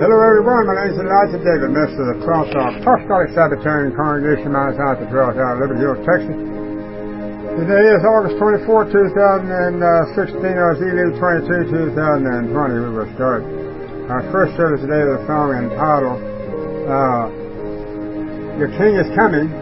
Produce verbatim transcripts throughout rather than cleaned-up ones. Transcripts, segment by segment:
Hello everyone, my name is Elijah David, minister of the twelfth Apostolic Sabbatarian Congregation, Mount Zion Cathedral, out of Liberty Hill, Texas. Today is August twenty-fourth, two thousand sixteen, or Elu twenty-two, two thousand twenty. We will start our first service today with a song entitled, uh, Your King is Coming.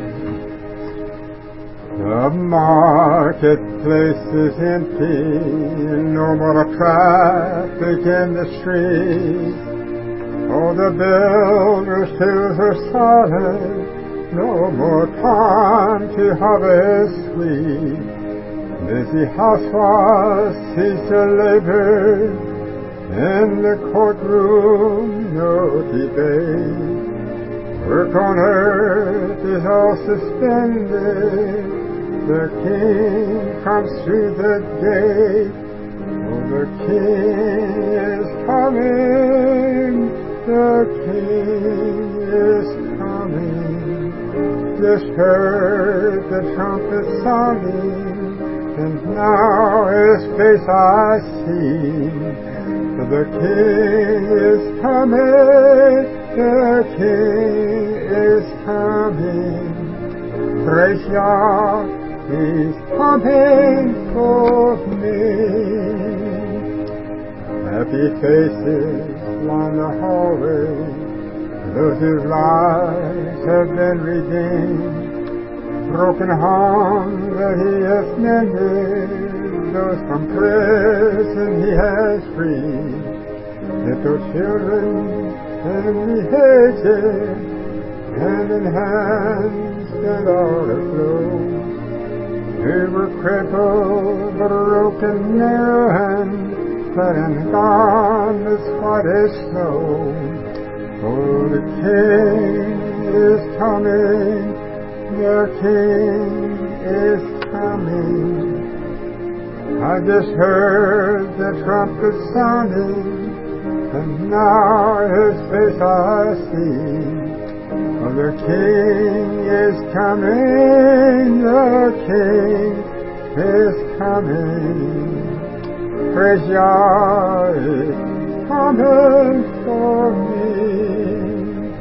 The marketplace is empty, no more traffic in the streets. All the builders' tools are silent, no more time to harvest wheat. Busy housewives cease their labor, in the courtroom no debate. Work on earth is all suspended, the King comes through the gate. Oh, the King is coming. The King is coming. Just heard the trumpet sounding, and now His face I see. The King is coming. The King is coming. Praise Yah, He's coming for me. Happy faces line the hallway, those whose lives have been redeemed. Broken homes that He has mended, those from prison He has freed. Little children in the hedges, hand in hand stand all aglow. They were crippled, broken, narrow, and flat and gone as white as snow. Oh, the King is coming, the King is coming. I just heard the trumpet sounding, and now His face I see. Oh, the King is coming, the King is coming. Praise Yah, is coming for me.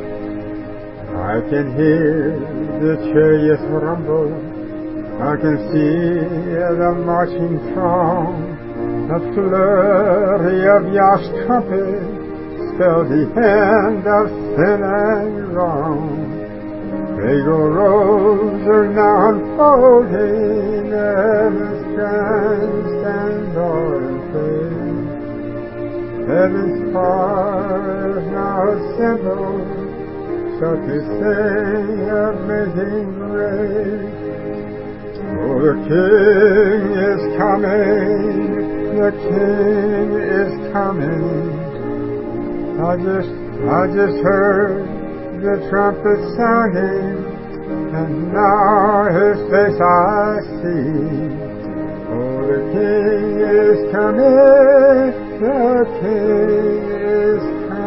I can hear the chariots rumble, I can see the marching throng. The flurry of Yah's trumpet spells the end of sin and wrong. Regal roads are now unfolding, heaven's grandstand all in praise. Heaven's choir is now assembled, so to sing amazing grace. Oh, the King is coming, the King is coming. I just, I just heard the trumpet sounding, and now His face I see. Oh, the King is coming, the King is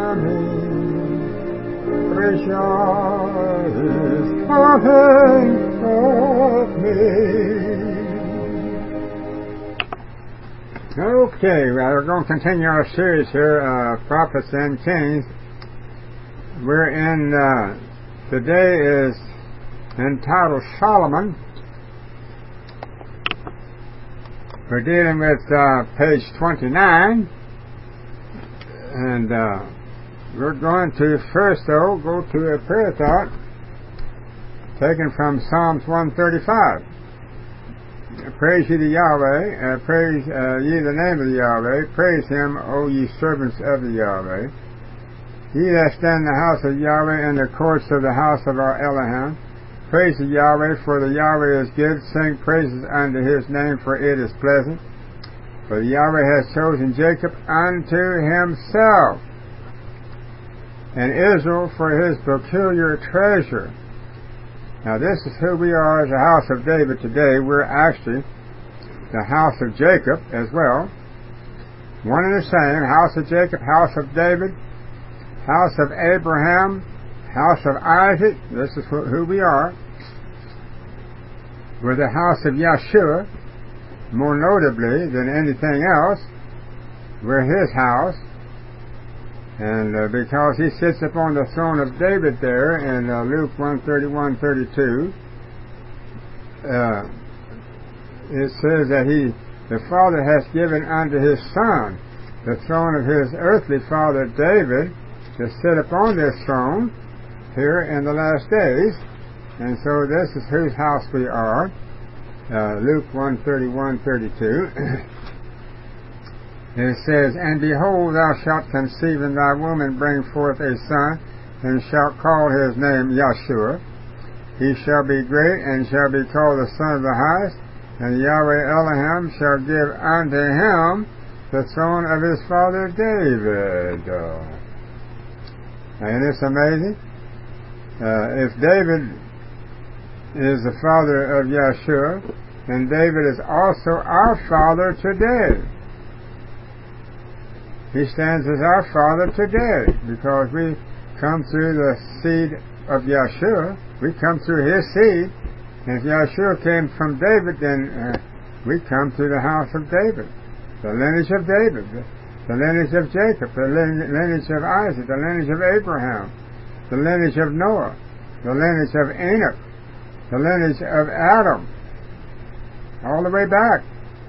coming. Praise Yah is coming for me. Okay, well, we're going to continue our series here, uh, Prophets and Kings. We're in, uh, today is entitled Solomon. We're dealing with uh, page twenty-nine, and uh, we're going to first, though, go to a prayer thought taken from Psalms one thirty-five. Praise ye the Yahweh, uh, praise uh, ye the name of the Yahweh, praise Him, O ye servants of the Yahweh. Ye that stand in the house of Yahweh, in the courts of the house of our Elohim, praise the Yahweh, for the Yahweh is good, sing praises unto His name, for it is pleasant. For the Yahweh has chosen Jacob unto Himself, and Israel for His peculiar treasure. Now this is who we are as the house of David today. We're actually the house of Jacob as well. One and the same, house of Jacob, house of David, house of Abraham, house of Isaac. This is who we are. We're the house of Yeshua, more notably than anything else. We're His house. And uh, because he sits upon the throne of David there in uh, Luke one thirty-one thirty-two, uh, it says that he, the Father has given unto his Son the throne of his earthly father David to sit upon this throne here in the last days. And so this is whose house we are. Uh, Luke one thirty-one thirty-two. It says, And behold, thou shalt conceive in thy womb and bring forth a son, and shalt call his name Yeshua. He shall be great, and shall be called the Son of the Highest, and Yahweh Elohim shall give unto him the throne of his father David. Uh, ain't this amazing? Uh, if David is the father of Yeshua, then David is also our father today. He stands as our father today because we come through the seed of Yeshua. We come through his seed. And if Yeshua came from David, then uh, we come through the house of David, the lineage of David, the lineage of Jacob, the lineage of Isaac, the lineage of Abraham, the lineage of Noah, the lineage of Enoch, the lineage of Adam, all the way back.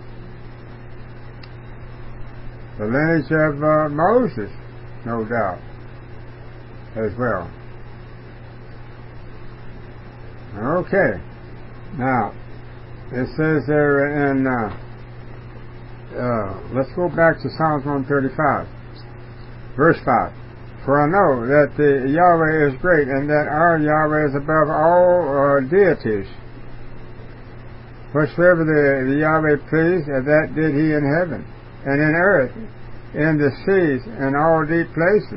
The lineage of uh, Moses, no doubt, as well. Okay. Now, it says there in, uh, uh, let's go back to Psalms one thirty-five, verse five. For I know that the Yahweh is great, and that our Yahweh is above all uh, deities. Whatsoever the, the Yahweh pleased, that did he in heaven, and in earth, in the seas, and all deep places.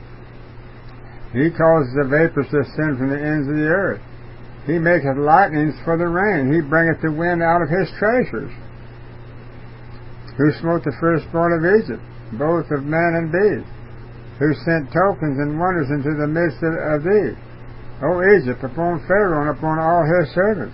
He causes the vapors to ascend from the ends of the earth. He maketh lightnings for the rain. He bringeth the wind out of his treasures. Who smote the firstborn of Egypt, both of man and beast? Who sent tokens and wonders into the midst of, of thee? O Egypt, upon Pharaoh and upon all his servants.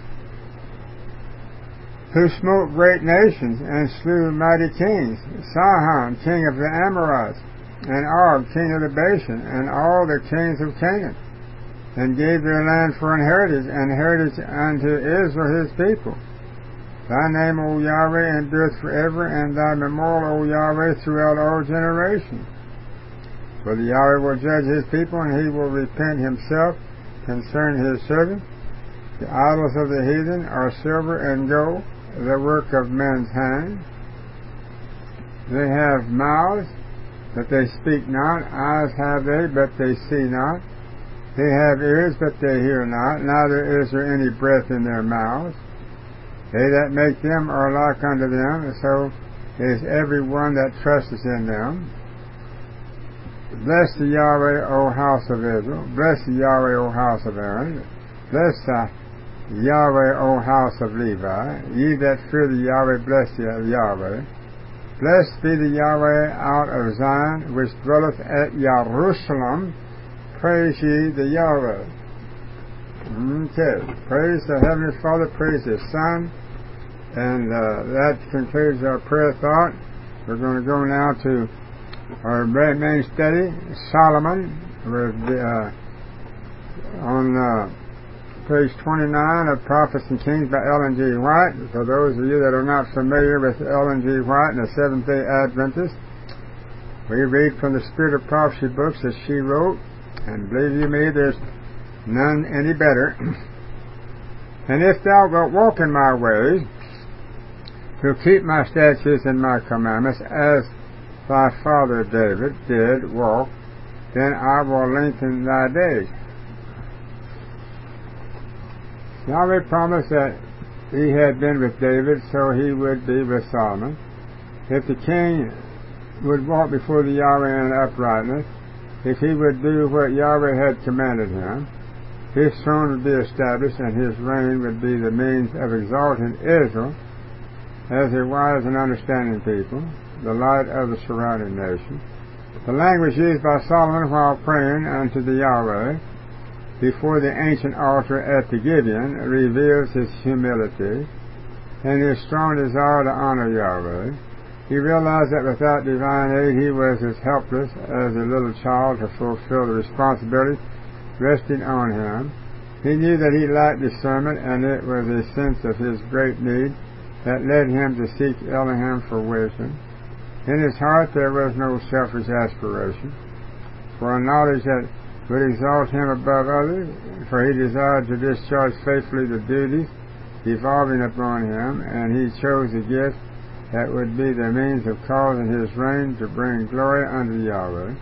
Who smote great nations and slew mighty kings, Sihon, king of the Amorites, and Og, king of the Bashan, and all the kings of Canaan, and gave their land for an heritage, and heritage unto Israel his people. Thy name, O Yahweh, endureth forever, and thy memorial, O Yahweh, throughout all generations. For the Yahweh will judge his people, and he will repent himself concerning his servants. The idols of the heathen are silver and gold, the work of men's hands. They have mouths, but they speak not. Eyes have they, but they see not. They have ears, but they hear not. Neither is there any breath in their mouths. They that make them are like unto them, and so is every one that trusteth in them. Bless the Yahweh, O house of Israel. Bless the Yahweh, O house of Aaron. Bless the Yahweh, O house of Levi. Ye that fear the Yahweh, bless the Yahweh. Blessed be the Yahweh out of Zion, which dwelleth at Jerusalem. Praise ye the Yahweh. Okay. Praise the Heavenly Father. Praise His Son. And uh, that concludes our prayer thought. We're going to go now to our main study, Solomon, with the, uh, on uh, page twenty-nine of Prophets and Kings by Ellen G. White. For those of you that are not familiar with Ellen G. White and the Seventh-day Adventist, we read from the Spirit of Prophecy books that she wrote, and believe you me, there's none any better. And if thou wilt walk in my ways, to keep my statutes and my commandments, as thy father David did walk, then I will lengthen thy days. Yahweh promised that he had been with David, so he would be with Solomon. If the king would walk before the Yahweh in uprightness, if he would do what Yahweh had commanded him, his throne would be established, and his reign would be the means of exalting Israel as a wise and understanding people, the light of the surrounding nations. The language used by Solomon while praying unto the Yahweh before the ancient altar at the Gibeon reveals his humility and his strong desire to honor Yahweh. He realized that without divine aid he was as helpless as a little child to fulfill the responsibility resting on him. He knew that he lacked discernment, and it was a sense of his great need that led him to seek Elohim for wisdom. In his heart there was no selfish aspiration for a knowledge that would exalt him above others, for he desired to discharge faithfully the duties devolving upon him, and he chose a gift that would be the means of causing his reign to bring glory unto Yahweh.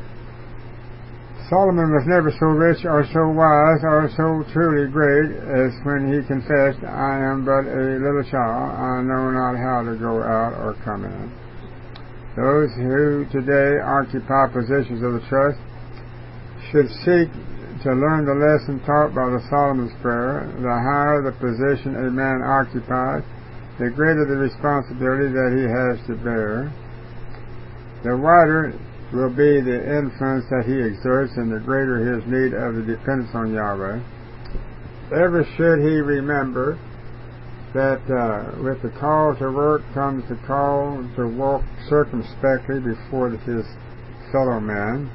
Solomon was never so rich or so wise or so truly great as when he confessed, I am but a little child, I know not how to go out or come in. Those who today occupy positions of the trust should seek to learn the lesson taught by the Solomon's Prayer. The higher the position a man occupies, the greater the responsibility that he has to bear. The wider will be the influence that he exerts, and the greater his need of the dependence on Yahweh. Ever should he remember that uh, with the call to work comes the call to walk circumspectly before his fellow man.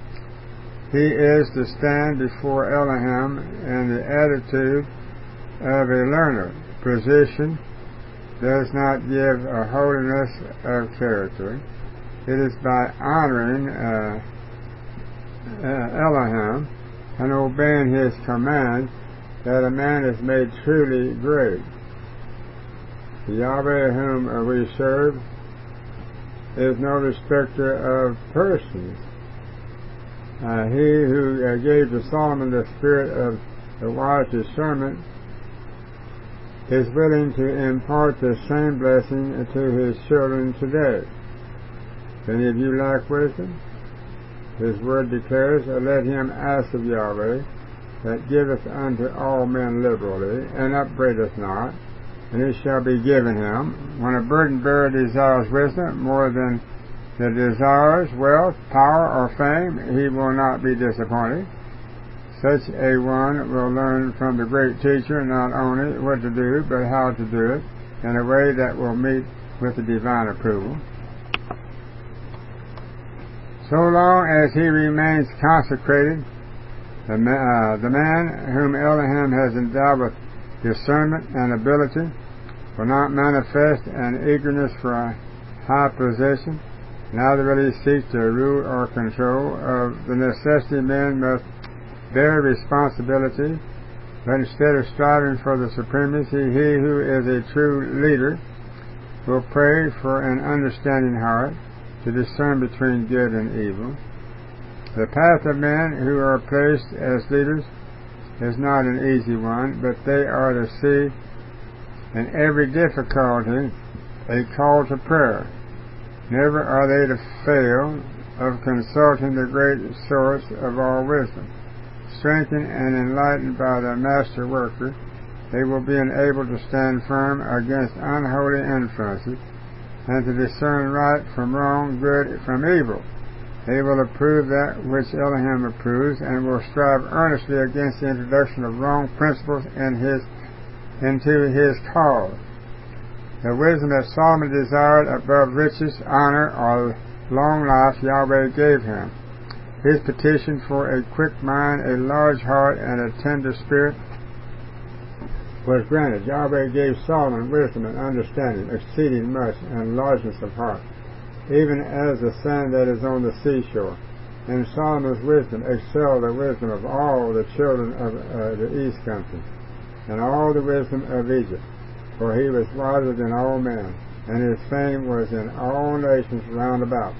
He is to stand before Elohim in the attitude of a learner. Position does not give a holiness of character. It is by honoring uh, uh, Elohim and obeying his command that a man is made truly great. The Yahweh whom we serve is no respecter of persons. Uh, he who uh, gave to Solomon the spirit of the wise discernment is willing to impart the same blessing to his children today. If any of you lack wisdom, his word declares, let him ask of Yahweh, that giveth unto all men liberally, and upbraideth not, and it shall be given him. When a burden bearer desires wisdom more than the desires wealth, power, or fame, he will not be disappointed. Such a one will learn from the great teacher not only what to do, but how to do it in a way that will meet with the divine approval. So long as he remains consecrated, the, uh, the man whom Elohim has endowed with discernment and ability will not manifest an eagerness for a high position, neither will he seek to rule or control. Of the necessity men must bear responsibility, but instead of striving for the supremacy, he who is a true leader will pray for an understanding heart to discern between good and evil. The path of men who are placed as leaders is not an easy one, but they are to see in every difficulty a call to prayer. Never are they to fail of consulting the great source of all wisdom. Strengthened and enlightened by the master worker, they will be enabled to stand firm against unholy influences and to discern right from wrong, good from evil. They will approve that which Elohim approves, and will strive earnestly against the introduction of wrong principles in his, into his cause. The wisdom that Solomon desired above riches, honor, or long life, Yahweh gave him. His petition for a quick mind, a large heart, and a tender spirit was granted. Yahweh gave Solomon wisdom and understanding, exceeding much, and largeness of heart, even as the sand that is on the seashore. And Solomon's wisdom excelled the wisdom of all the children of uh, the east country, and all the wisdom of Egypt, for he was wiser than all men, and his fame was in all nations round about.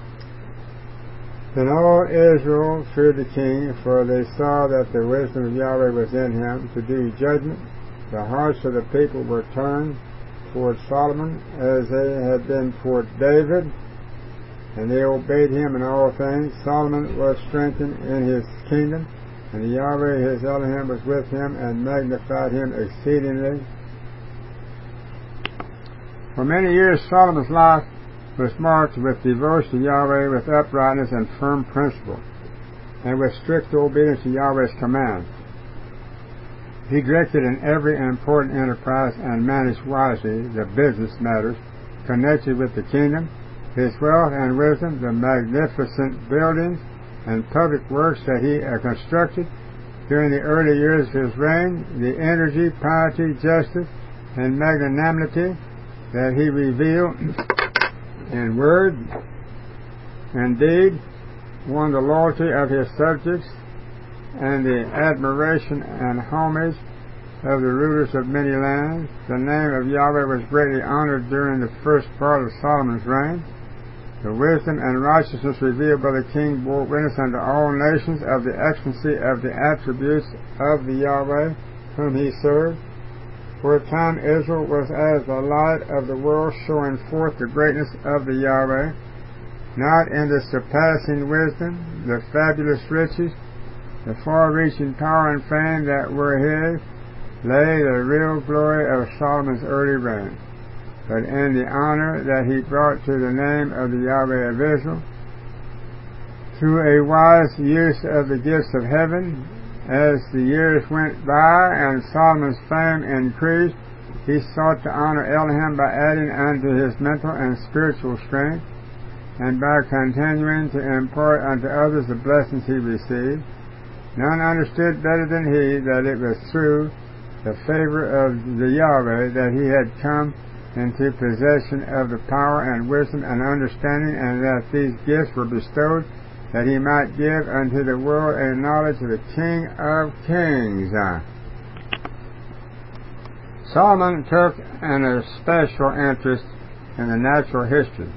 Then all Israel feared the king, for they saw that the wisdom of Yahweh was in him to do judgment. The hearts of the people were turned toward Solomon as they had been toward David, and they obeyed him in all things. Solomon was strengthened in his kingdom, and Yahweh his Elohim was with him and magnified him exceedingly. For many years Solomon's life was marked with devotion to Yahweh, with uprightness and firm principle, and with strict obedience to Yahweh's command. He directed in every important enterprise and managed wisely the business matters connected with the kingdom. his wealth and wisdom, the magnificent buildings and public works that he uh, constructed during the early years of his reign, the energy, piety, justice, and magnanimity that he revealed in word and deed, won the loyalty of his subjects and the admiration and homage of the rulers of many lands. The name of Yahweh was greatly honored during the first part of Solomon's reign. The wisdom and righteousness revealed by the king bore witness unto all nations of the excellency of the attributes of the Yahweh whom he served. For a time Israel was as the light of the world, showing forth the greatness of the Yahweh, not in the surpassing wisdom, the fabulous riches, the far-reaching power and fame that were his, lay the real glory of Solomon's early reign, but in the honor that he brought to the name of the Yahweh of Israel, through a wise use of the gifts of heaven. As the years went by and Solomon's fame increased, he sought to honor Elohim by adding unto his mental and spiritual strength, and by continuing to impart unto others the blessings he received. None understood better than he that it was through the favor of the Yahweh that he had come into possession of the power and wisdom and understanding, and that these gifts were bestowed that he might give unto the world a knowledge of the King of Kings. Solomon took an especial interest in the natural history,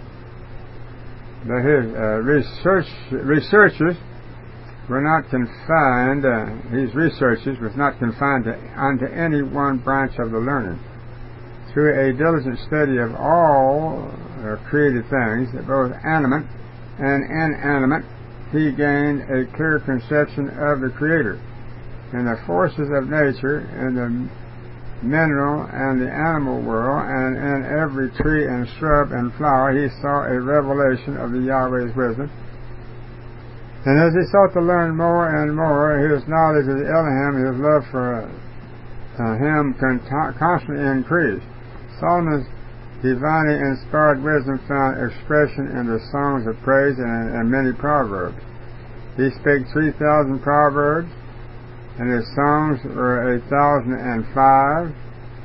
but his uh, research, researches were not confined, uh, his researches was not confined to, unto any one branch of the learning. Through a diligent study of all uh, created things, both animate and inanimate, he gained a clear conception of the Creator. In the forces of nature, in the mineral and the animal world, and in every tree and shrub and flower, he saw a revelation of the Yahweh's wisdom. And as he sought to learn more and more, his knowledge of Elohim, his love for uh, him constantly increased. Solomon's divinely inspired wisdom found expression in the songs of praise and, and many proverbs. He spake three thousand proverbs, and his songs were a thousand and five.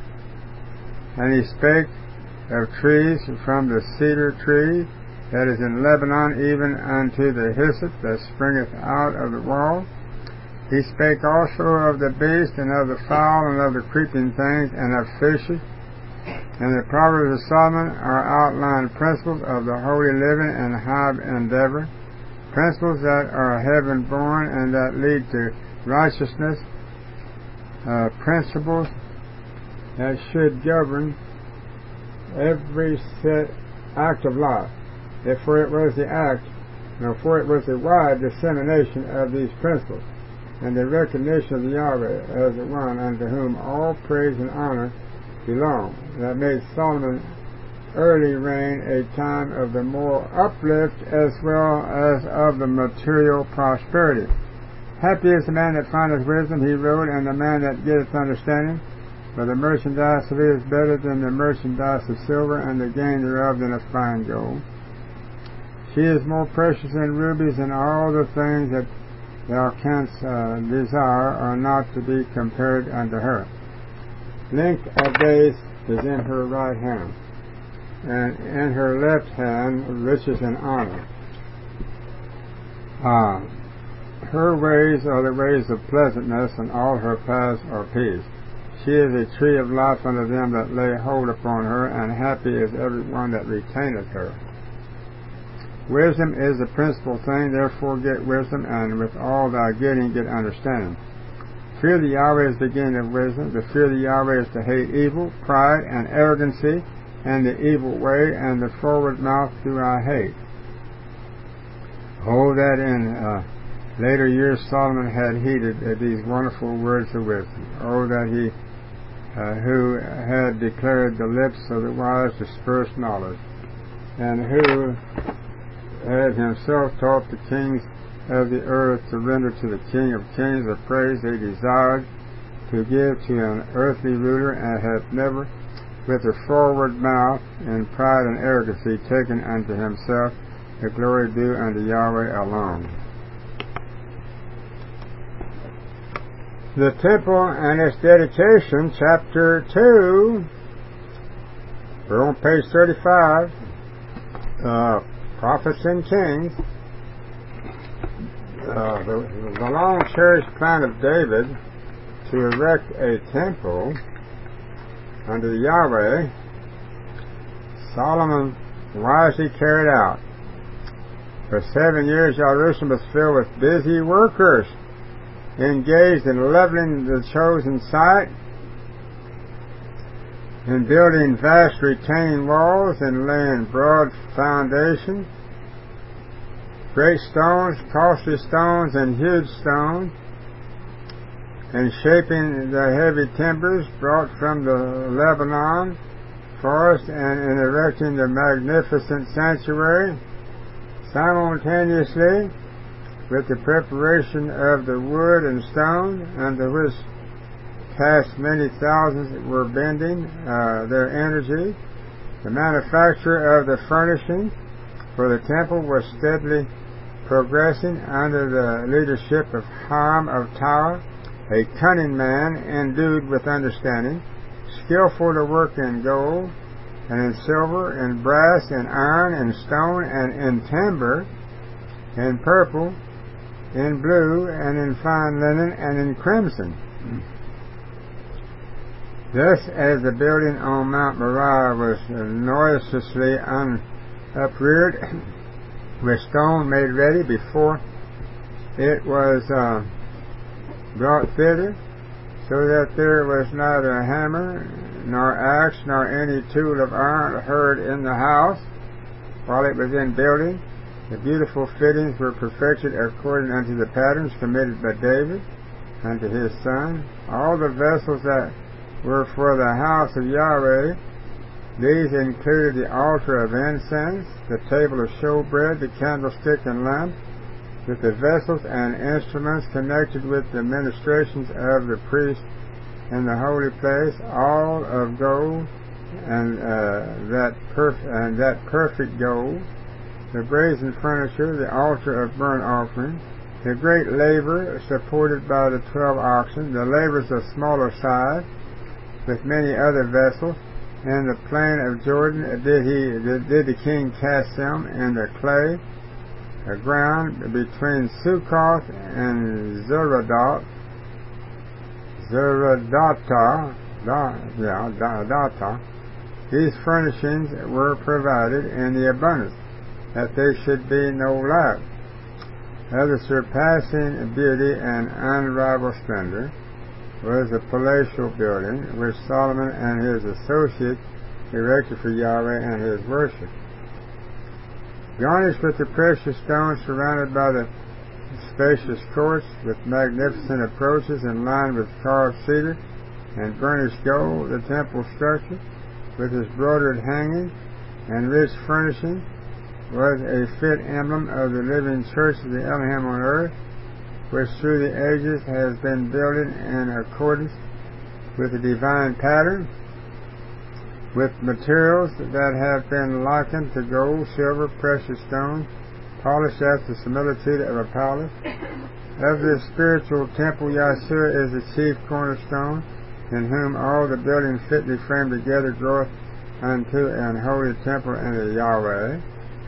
And he spake of trees, from the cedar tree that is in Lebanon, even unto the hyssop that springeth out of the wall. He spake also of the beast, and of the fowl, and of the creeping things, and of fishes. And the Proverbs of Solomon are outlined principles of the holy living and high endeavor, principles that are heaven-born and that lead to righteousness, uh, principles that should govern every set act of life. Therefore it was the act, no, for it was the wide dissemination of these principles, and the recognition of the Yahweh as the one unto whom all praise and honor belong, that made Solomon's early reign a time of the moral uplift as well as of the material prosperity. Happy is the man that findeth wisdom, he wrote, and the man that getteth understanding. For the merchandise of it is better than the merchandise of silver, and the gain thereof than of fine gold. She is more precious than rubies, and all the things that thou canst uh, desire are not to be compared unto her. Length of days is in her right hand, and in her left hand riches and honor. Uh, her ways are the ways of pleasantness, and all her paths are peace. She is a tree of life unto them that lay hold upon her, and happy is every one that retaineth her. Wisdom is the principal thing, therefore get wisdom, and with all thy getting get understanding. Fear the Yahweh is the beginning of wisdom. To fear the Yahweh is to hate evil, pride, and arrogancy, and the evil way, and the forward mouth do I hate. Oh, that in uh, later years Solomon had heeded uh, these wonderful words of wisdom. Oh, that he uh, who had declared the lips of the wise dispersed knowledge, and who had himself taught the kings of the earth to render to the King of Kings the praise they desired to give to an earthly ruler, and hath never with a forward mouth, and pride and arrogancy, taking unto himself the glory due unto Yahweh alone. The temple and its dedication, chapter two. We're on page thirty-five. Uh, Prophets and Kings. Uh, the, the long-cherished plan of David to erect a temple unto Yahweh, Solomon wisely carried out. For seven years Jerusalem was filled with busy workers, engaged in leveling the chosen site, in building vast retaining walls and laying broad foundations, great stones, costly stones, and huge stones, and shaping the heavy timbers brought from the Lebanon forest, and in erecting the magnificent sanctuary, simultaneously with the preparation of the wood and stone, unto which task many thousands were bending uh, their energy. The manufacture of the furnishing for the temple was steadily progressing under the leadership of Hiram of Tyre, a cunning man endued with understanding, skillful to work in gold, and in silver, in brass, in iron, in stone, and in timber, in purple, in blue, and in fine linen, and in crimson. Thus, as the building on Mount Moriah was noiselessly un- upreared, with stone made ready before it was uh, brought thither, so that there was neither hammer, nor axe, nor any tool of iron heard in the house, while it was in building, the beautiful fittings were perfected according unto the patterns committed by David unto his son. All the vessels that were for the house of Yahweh, these included the altar of incense, the table of showbread, the candlestick and lamp, with the vessels and instruments connected with the ministrations of the priest in the holy place, all of gold, and uh, that perf- and that perfect gold, the brazen furniture, the altar of burnt offering, the great laver supported by the twelve oxen, the lavers of smaller size, with many other vessels. In the plain of Jordan did he did, did the king cast them in the clay, the ground between Succoth and Zeradat, Zeradata, da, yeah, da, data. These furnishings were provided in the abundance, that there should be no lack. Of the surpassing beauty and unrivaled splendor was a palatial building which Solomon and his associates erected for Yahweh and his worship. Garnished with the precious stones, surrounded by the spacious courts, with magnificent approaches, and lined with carved cedar and burnished gold, the temple structure, with its broidered hangings and rich furnishing, was a fit emblem of the living church of the Elohim on earth, which through the ages has been building in accordance with the divine pattern, with materials that have been likened to gold, silver, precious stones, polished after the similitude of a palace. Of this spiritual temple, Yahshua is the chief cornerstone, in whom all the buildings fitly framed together groweth unto an holy temple unto Yahweh.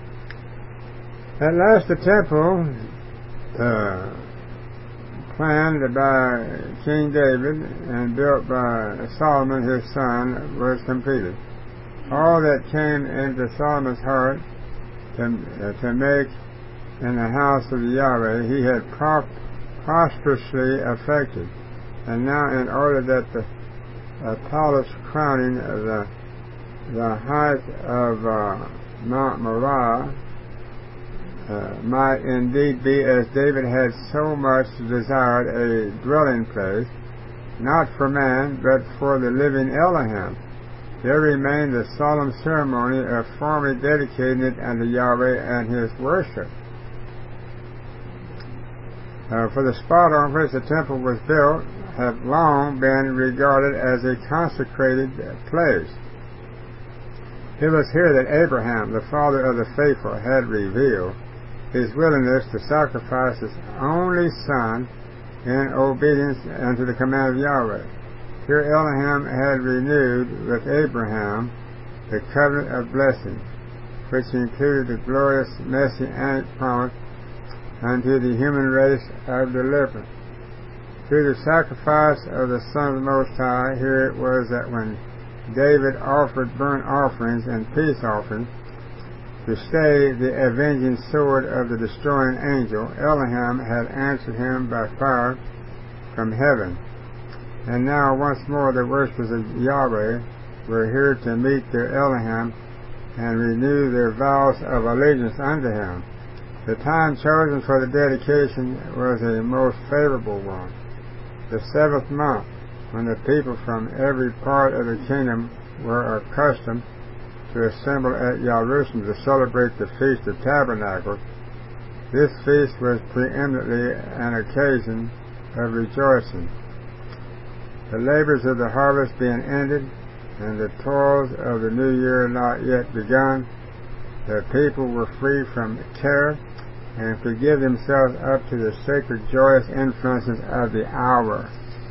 At last the temple, uh, planned by King David and built by Solomon his son, was completed. All that came into Solomon's heart to, uh, to make in the house of Yahweh, he had pro- prosperously effected. And now, in order that the uh, palace crowning the, the height of uh, Mount Moriah Uh, might indeed be, as David had so much desired, a dwelling place, not for man, but for the living Elohim, there remained the solemn ceremony of formally dedicating it unto Yahweh and his worship. Uh, for the spot on which the temple was built have long been regarded as a consecrated place, It was here that Abraham, the father of the faithful, had revealed his willingness to sacrifice his only son in obedience unto the command of Yahweh. Here Elohim had renewed with Abraham the covenant of blessing, which included the glorious messianic promise unto the human race of deliverance. Through the sacrifice of the Son of the Most High, here it was that when David offered burnt offerings and peace offerings to stay the avenging sword of the destroying angel, Elohim had answered him by fire from heaven. And now once more the worshippers of Yahweh were here to meet their Elohim and renew their vows of allegiance unto him. The time chosen for the dedication was a most favorable one, the seventh month, when the people from every part of the kingdom were accustomed to assemble at Jerusalem to celebrate the Feast of Tabernacles. This feast was preeminently an occasion of rejoicing. The labors of the harvest being ended, and the toils of the new year not yet begun, the people were free from care and could give themselves up to the sacred joyous influences of the hour.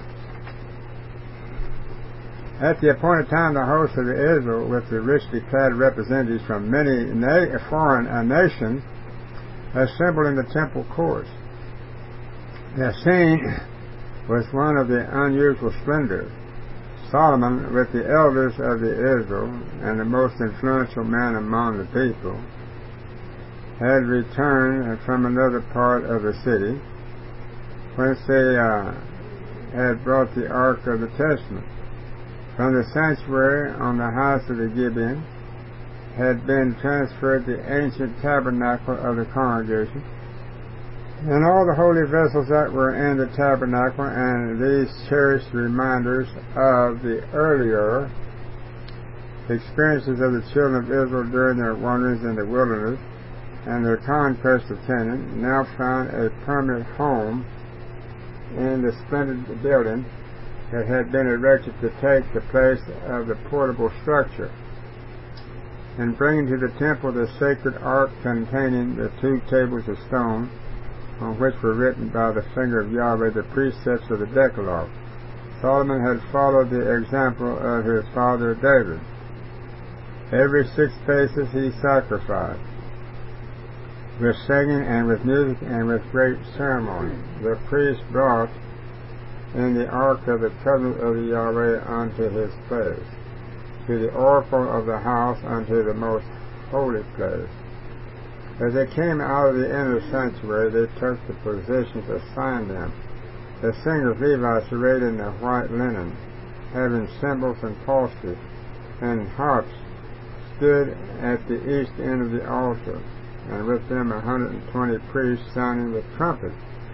At the appointed time, the host of Israel, with the richly clad representatives from many na- foreign uh, nations, assembled in the temple courts. The scene was one of the unusual splendor. Solomon, with the elders of the Israel and the most influential man among the people, had returned from another part of the city, whence they uh, had brought the Ark of the Testament. From the sanctuary on the house of the Gibeon had been transferred the ancient tabernacle of the congregation, and all the holy vessels that were in the tabernacle, and these cherished reminders of the earlier experiences of the children of Israel during their wanderings in the wilderness and their conquest of Canaan, now found a permanent home in the splendid building that had been erected to take the place of the portable structure. And bringing to the temple the sacred ark containing the two tables of stone, on which were written by the finger of Yahweh the precepts of the Decalogue, Solomon had followed the example of his father David. Every six paces he sacrificed, with singing and with music and with great ceremony. The priest brought in the ark of the covenant of the Yahweh unto his place, to the oracle of the house unto the most holy place. As they came out of the inner sanctuary, they took the positions assigned them. The singers Levites arrayed in the white linen, having cymbals and psalteries and harps, stood at the east end of the altar, and with them a hundred and twenty priests sounding with trumpets.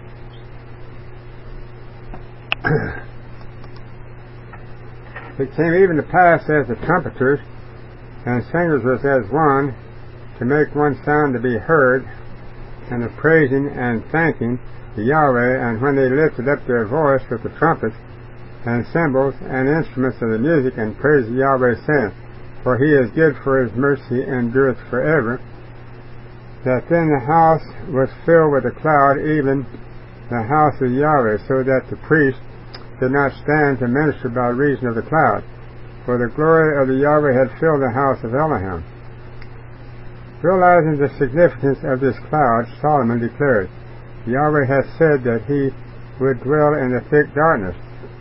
It came even to pass as the trumpeters and singers was as one, to make one sound to be heard, and of praising and thanking the Yahweh, and when they lifted up their voice with the trumpets and cymbals and instruments of the music, and praised Yahweh, saying, For he is good, for his mercy endureth forever, that then the house was filled with a cloud, even the house of Yahweh, so that the priest did not stand to minister by reason of the cloud, for the glory of the Yahweh had filled the house of Elohim. Realizing the significance of this cloud, Solomon declared, Yahweh hath said that he would dwell in the thick darkness.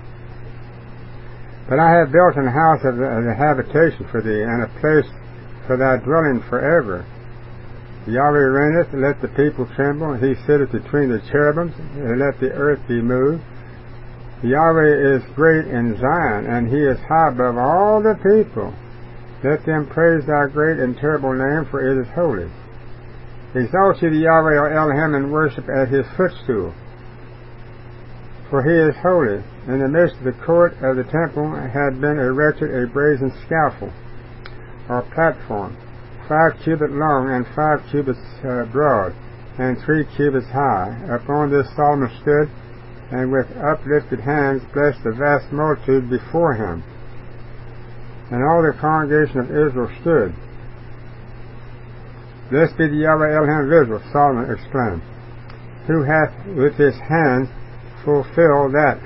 But I have built an house of a habitation for thee, and a place for thy dwelling forever. Yahweh reigneth, let the people tremble. He sitteth between the cherubims, and let the earth be moved. Yahweh is great in Zion, and he is high above all the people. Let them praise thy great and terrible name, for it is holy. Exalt ye the Yahweh, O Elohim, and worship at his footstool, for he is holy. In the midst of the court of the temple had been erected a brazen scaffold, or platform, five cubits long and five cubits uh, broad, and three cubits high. Upon this Solomon stood, and with uplifted hands blessed the vast multitude before him. And all the congregation of Israel stood. Blessed be the Yahweh Elohim of Israel, Solomon exclaimed, who hath with his hands fulfilled that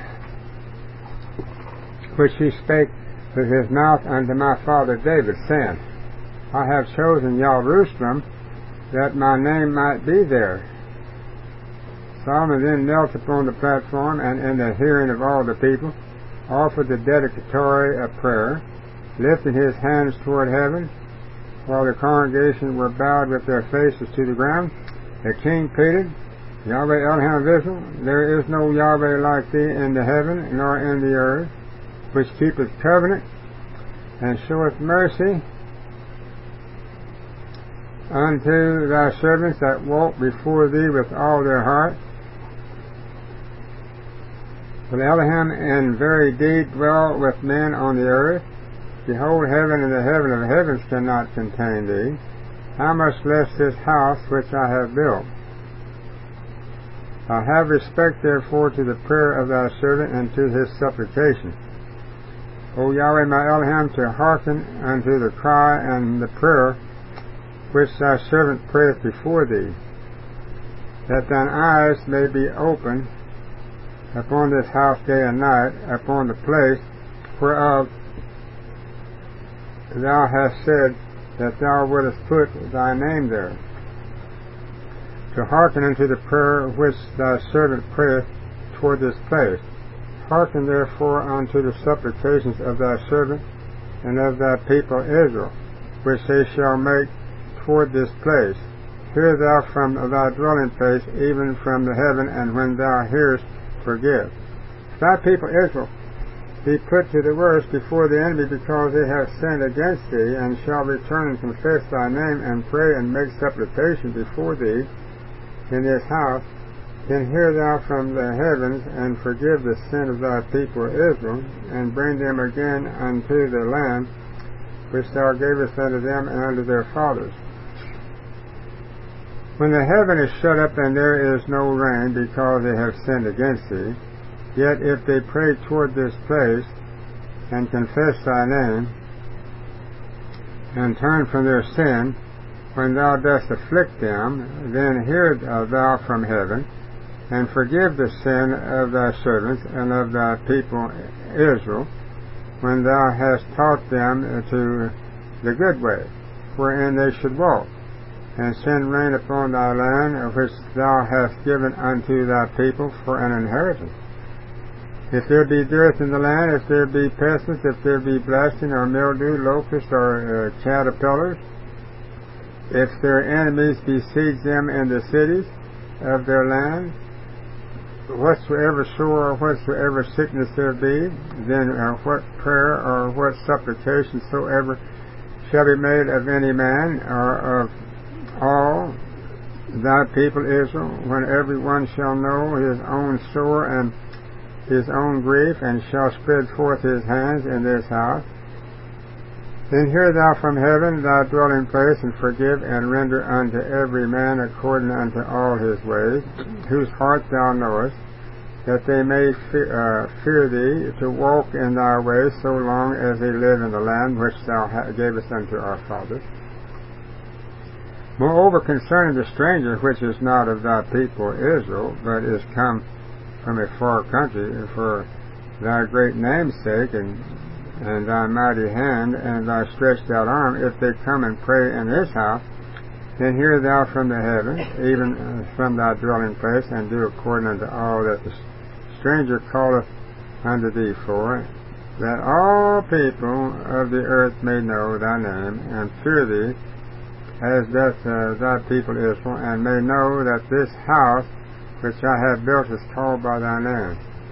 which he spake with his mouth unto my father David, saying, I have chosen Jerusalem, that my name might be there. Solomon then knelt upon the platform, and in the hearing of all the people, offered the dedicatory of prayer, lifting his hands toward heaven, while the congregation were bowed with their faces to the ground. The king pleaded, Yahweh Elohim of Israel, there is no Yahweh like thee in the heaven, nor in the earth, which keepeth covenant, and showeth mercy unto thy servants that walk before thee with all their heart. But Elohim in very deed dwell with men on the earth. Behold, heaven and the heaven of heavens cannot contain thee. How much less this house which I have built? I have respect therefore to the prayer of thy servant and to his supplication. O Yahweh my Elohim, to hearken unto the cry and the prayer which thy servant prayeth before thee, that thine eyes may be open upon this house day and night, upon the place whereof thou hast said that thou wouldest put thy name there, to hearken unto the prayer which thy servant prayeth toward this place. Hearken therefore unto the supplications of thy servant and of thy people Israel, which they shall make toward this place. Hear thou from thy dwelling place, even from the heaven, and when thou hearest, forgive. Thy people Israel be put to the worst before the enemy, because they have sinned against thee, and shall return and confess thy name, and pray and make supplication before thee in this house, then hear thou from the heavens, and forgive the sin of thy people Israel, and bring them again unto the land which thou gavest unto them and unto their fathers. When the heaven is shut up and there is no rain, because they have sinned against thee, yet if they pray toward this place, and confess thy name, and turn from their sin, when thou dost afflict them, then hear thou from heaven, and forgive the sin of thy servants and of thy people Israel, when thou hast taught them to the good way, wherein they should walk, and send rain upon thy land, which thou hast given unto thy people for an inheritance. If there be dearth in the land, if there be pestilence, if there be blasting or mildew, locusts or uh, caterpillars, if their enemies besiege them in the cities of their land, whatsoever sore or whatsoever sickness there be, then uh, what prayer or what supplication soever shall be made of any man or of all thy people Israel, when every one shall know his own sore and his own grief, and shall spread forth his hands in this house, then hear thou from heaven thy dwelling place, and forgive and render unto every man according unto all his ways, whose heart thou knowest, that they may fear, uh, fear thee, to walk in thy ways so long as they live in the land which thou gavest unto our fathers. Moreover, concerning the stranger which is not of thy people Israel, but is come from a far country, for thy great name's sake, and, and thy mighty hand, and thy stretched out arm, if they come and pray in this house, then hear thou from the heaven, even from thy dwelling place, and do according unto all that the stranger calleth unto thee for, that all people of the earth may know thy name, and fear thee, as doth uh, thy people Israel, and may know that this house which I have built is called by thy name.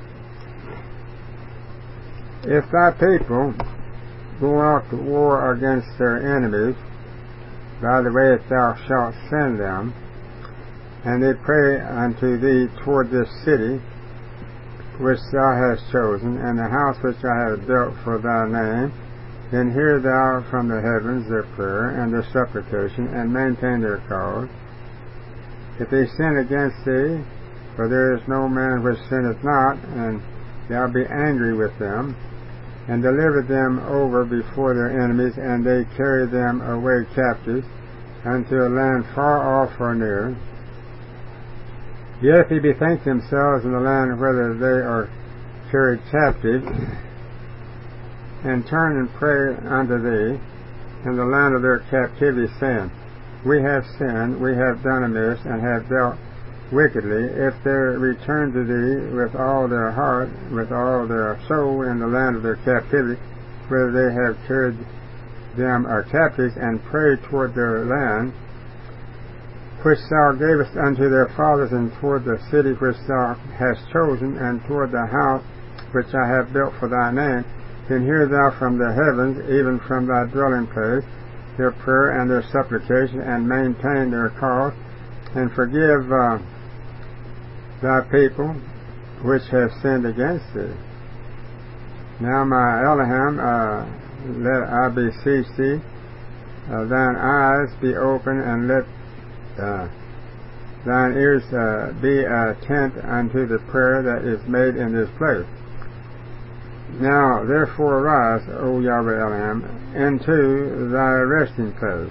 If thy people go out to war against their enemies, by the way that thou shalt send them, and they pray unto thee toward this city which thou hast chosen, and the house which I have built for thy name, then hear thou from the heavens their prayer and their supplication, and maintain their cause. If they sin against thee, for there is no man which sinneth not, and thou be angry with them, and deliver them over before their enemies, and they carry them away captives, unto a land far off or near. Yet if they bethink themselves in the land whither they are carried captive, and turn and pray unto thee in the land of their captivity, saying, We have sinned, we have done amiss, and have dealt wickedly, if they return to thee with all their heart, with all their soul, in the land of their captivity, whither they have carried them are captives, and pray toward their land, which thou gavest unto their fathers, and toward the city which thou hast chosen, and toward the house which I have built for thy name, then hear thou from the heavens, even from thy dwelling place, their prayer and their supplication, and maintain their cause, and forgive uh, thy people which have sinned against thee. Now, my Elohim, uh, let I beseech thee, uh, thine eyes be open, and let uh, thine ears uh, be attent unto the prayer that is made in this place. Now, therefore, arise, O Yahweh Elohim, into thy resting place,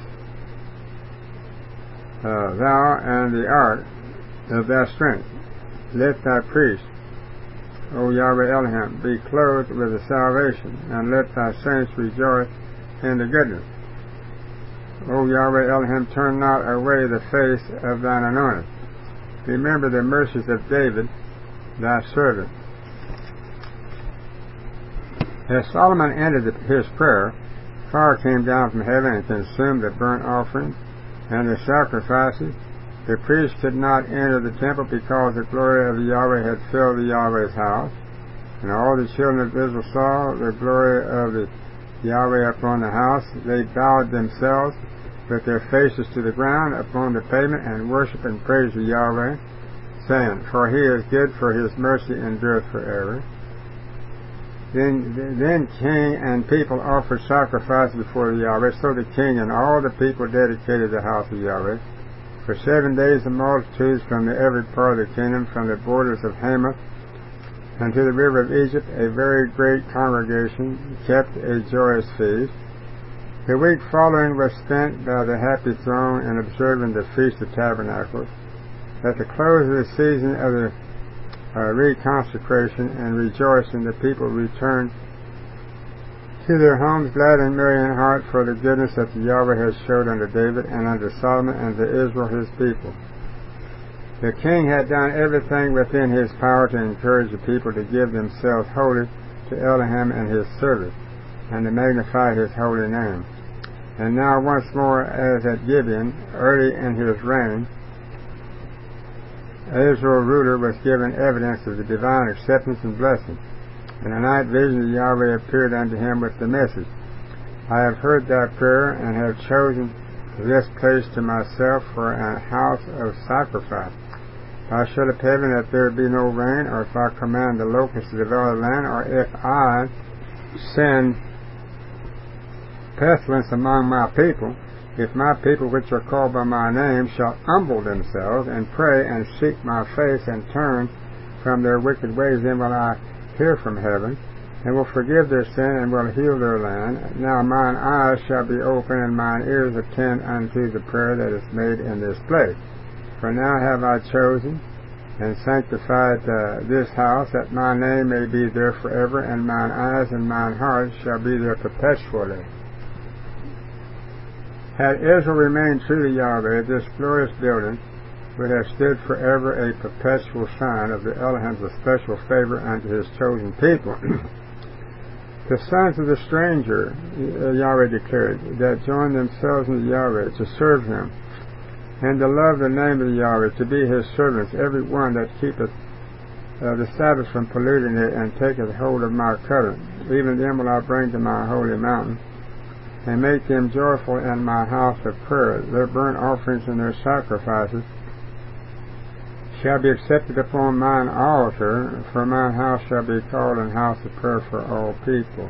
uh, thou and the ark of thy strength. Let thy priests, O Yahweh Elohim, be clothed with the salvation, and let thy saints rejoice in the goodness. O Yahweh Elohim, turn not away the face of thine anointed. Remember the mercies of David, thy servant. As Solomon ended his prayer, fire came down from heaven and consumed the burnt offering and the sacrifices. The priests could not enter the temple because the glory of the Yahweh had filled the Yahweh's house. And all the children of Israel saw the glory of the Yahweh upon the house. They bowed themselves with their faces to the ground upon the pavement, and worshiped and praised the Yahweh, saying, For he is good, for his mercy endureth forever. Then, then king and people offered sacrifice before the Yahweh. So the king and all the people dedicated the house of Yahweh. For seven days the multitudes from the every part of the kingdom, from the borders of Hamath unto the river of Egypt, a very great congregation, kept a joyous feast. The week following was spent by the happy throng in observing the Feast of Tabernacles. At the close of the season of the uh, reconsecration and rejoicing, the people returned to their homes glad and merry in heart for the goodness that the Yahweh has showed unto David and unto Solomon and to Israel his people. The king had done everything within his power to encourage the people to give themselves wholly to Elohim and his service, and to magnify his holy name. And now once more, as at Gibeon, early in his reign, Israel's ruler was given evidence of the divine acceptance and blessing. In a night vision, the Yahweh appeared unto him with the message, I have heard thy prayer, and have chosen this place to myself for a house of sacrifice. If I shut up heaven that there be no rain, or if I command the locusts to devour the land, or if I send pestilence among my people, if my people which are called by my name shall humble themselves, and pray, and seek my face, and turn from their wicked ways, then will I hear from heaven, and will forgive their sin, and will heal their land. Now mine eyes shall be open, and mine ears attend unto the prayer that is made in this place. For now have I chosen and sanctified uh, this house, that my name may be there forever, and mine eyes and mine heart shall be there perpetually. Had Israel remained true to Yahweh, this glorious building would have stood forever a perpetual sign of the Elohim's special favor unto his chosen people. The sons of the stranger, Yahweh declared, that join themselves unto Yahweh to serve him, and to love the name of the Yahweh, to be his servants, every one that keepeth uh, the Sabbath from polluting it, and taketh hold of my covenant, even them will I bring to my holy mountain, and make them joyful in my house of prayer. Their burnt offerings and their sacrifices shall be accepted upon mine altar, for mine house shall be called an house of prayer for all people.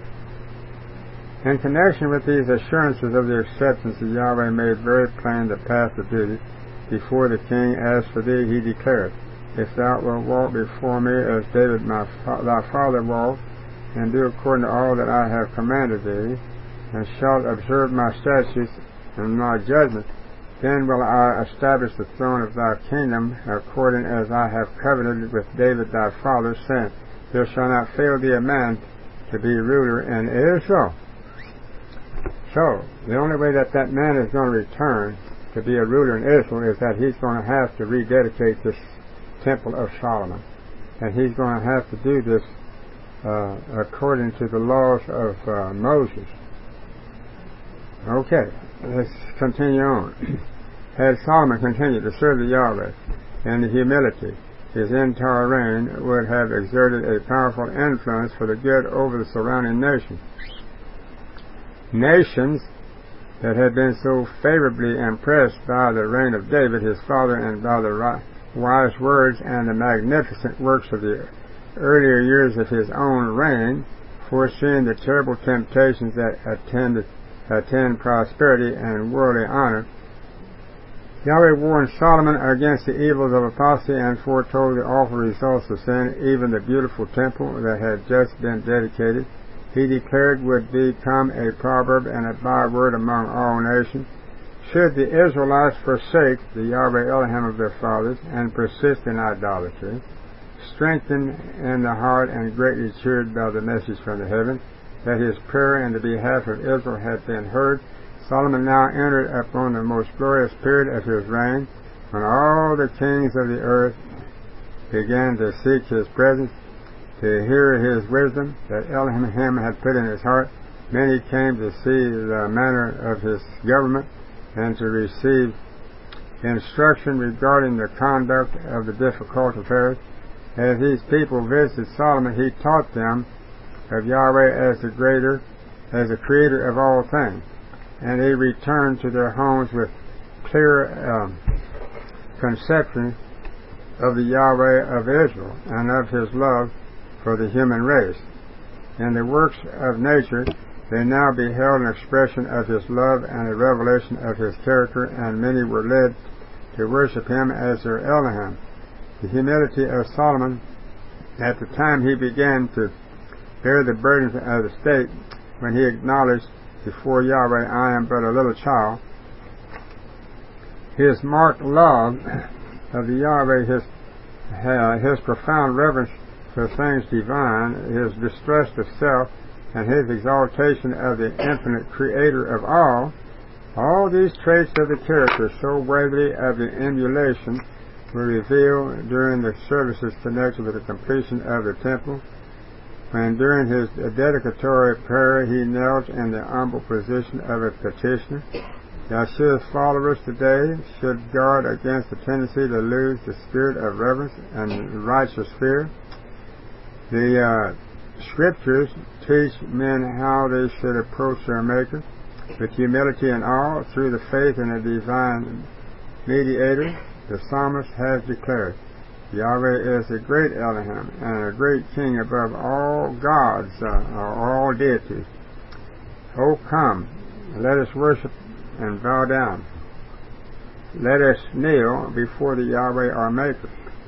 In connection with these assurances of the acceptance, the Yahweh made very plain the path of duty before the king. As for thee, he declared, If thou wilt walk before me as David my fa- thy father walked, and do according to all that I have commanded thee, and shalt observe my statutes and my judgment, then will I establish the throne of thy kingdom, according as I have covenanted with David thy father, saying, There shall not fail thee a man to be ruler in Israel. So, the only way that that man is going to return to be a ruler in Israel is that he's going to have to rededicate this temple of Solomon. And he's going to have to do this uh, according to the laws of uh, Moses. Okay, let's continue on. Had Solomon continued to serve the Yahweh in humility, his entire reign would have exerted a powerful influence for the good over the surrounding nations. Nations that had been so favorably impressed by the reign of David, his father, and by the wise words and the magnificent works of the earlier years of his own reign, foreseeing the terrible temptations that attend, attend prosperity and worldly honor, Yahweh warned Solomon against the evils of apostasy and foretold the awful results of sin. Even the beautiful temple that had just been dedicated, he declared, would become a proverb and a byword among all nations. Should the Israelites forsake the Yahweh Elohim of their fathers and persist in idolatry, strengthened in the heart and greatly cheered by the message from the heaven that his prayer in the behalf of Israel had been heard, Solomon now entered upon the most glorious period of his reign, when all the kings of the earth began to seek his presence, to hear his wisdom that Elohim had put in his heart. Many came to see the manner of his government and to receive instruction regarding the conduct of the difficult affairs. As these people visited Solomon, he taught them of Yahweh as the greater, as the creator of all things. And they returned to their homes with clear um, conception of the Yahweh of Israel and of his love for the human race. In the works of nature, they now beheld an expression of his love and a revelation of his character, and many were led to worship him as their Elohim. The humility of Solomon, at the time he began to bear the burdens of the state, when he acknowledged before Yahweh, I am but a little child, his marked love of the Yahweh, his, uh, his profound reverence for things divine, his distrust of self, and his exaltation of the infinite creator of all, all these traits of the character so worthy of the emulation were revealed during the services connected with the completion of the temple, when during his dedicatory prayer he knelt in the humble position of a petitioner. Yeshua's followers today should guard against the tendency to lose the spirit of reverence and righteous fear. The uh, scriptures teach men how they should approach their Maker with humility and awe through the faith in a divine mediator. The psalmist has declared, Yahweh is a great Elohim and a great king above all gods, uh, or all deities. Oh, come, let us worship and bow down. Let us kneel before the Yahweh our Maker.